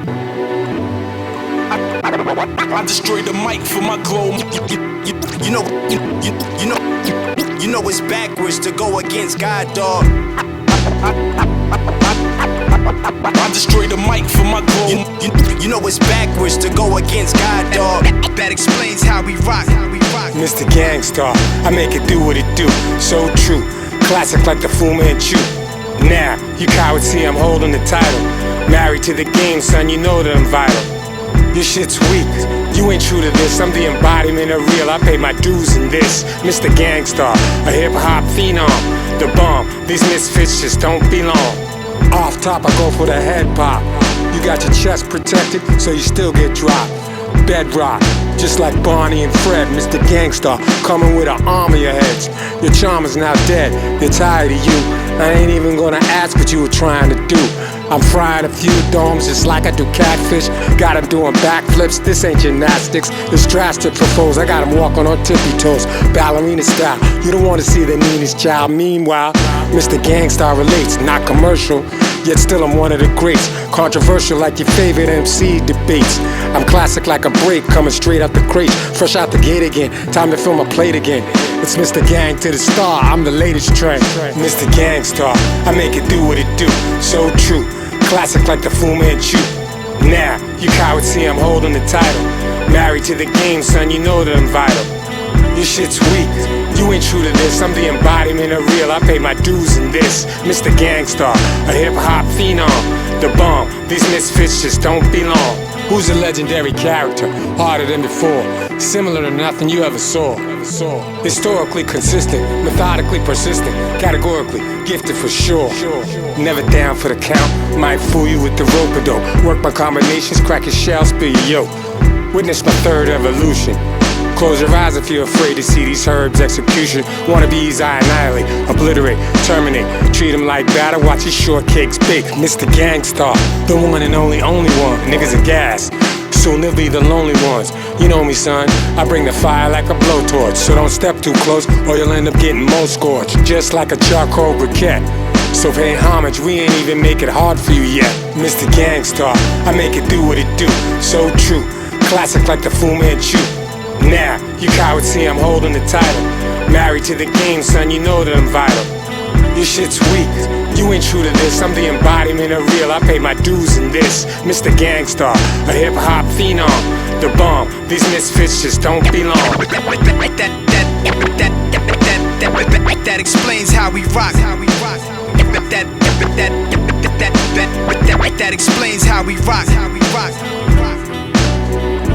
I destroy the mic for my glow. You know it's backwards to go against God, dog. I destroy the mic for my glow. You know it's backwards to go against God, dog. That explains how we rock. Mr. Gangstar, I make it do what it do. So true, classic like the Fu Manchu. Now, you cowards see I'm holding the title. Married to the game, son, you know that I'm vital. Your shit's weak, you ain't true to this. I'm the embodiment of real, I pay my dues in this. Mr. Gangstar, a hip-hop phenom. The bomb, these misfits just don't belong. Off top, I go for the head pop. You got your chest protected, so you still get dropped. Bedrock, just like Barney and Fred. Mr. Gangstar, coming with an arm of your heads. Your charm is now dead, they're tired of you. I ain't even gonna ask what you were trying to do. I'm frying a few domes just like I do catfish. Got him doing backflips, this ain't gymnastics. It's drastic propose, I got him walking on tippy toes. Ballerina style, you don't wanna see the meanest child. Meanwhile, Mr. Gangstar relates, not commercial. Yet still I'm one of the greats. Controversial like your favorite MC debates. I'm classic like a break, coming straight out the crate. Fresh out the gate again, time to fill my plate again. It's Mr. Gang to the star, I'm the latest trend. Mr. Gangstar, I make it do what it do. So true, classic like the Fu Manchu. Now, you cowards see I'm holding the title. Married to the game, son, you know that I'm vital. Your shit's weak, you ain't true to this. I'm the embodiment of real, I pay my dues in this. Mr. Gangstar, a hip-hop phenom. The bomb, these misfits just don't belong. Who's a legendary character, harder than before, similar to nothing you ever saw. Historically consistent, methodically persistent, categorically gifted for sure. Never down for the count, might fool you with the rope-a-dope. Work my combinations, crack your shell, spill your yoke. Witness my third evolution. Close your eyes if you're afraid to see these herbs execution. Wannabes I annihilate, obliterate, terminate. Treat them like batter, watch these shortcakes bake. Mr. Gangstar, the one and only one. Niggas are gas, soon they'll be the lonely ones. You know me, son, I bring the fire like a blowtorch. So don't step too close or you'll end up getting more scorched. Just like a charcoal briquette. So pay homage, we ain't even make it hard for you yet. Mr. Gangstar, I make it do what it do. So true, classic like the Fu Manchu. Now, you cowards see I'm holding the title. Married to the game, son, you know that I'm vital. Your shit's weak, you ain't true to this. I'm the embodiment of real, I pay my dues in this. Mr. Gangstar, a hip-hop phenom. The bomb, these misfits just don't belong. That explains how we rock. That explains how we rock.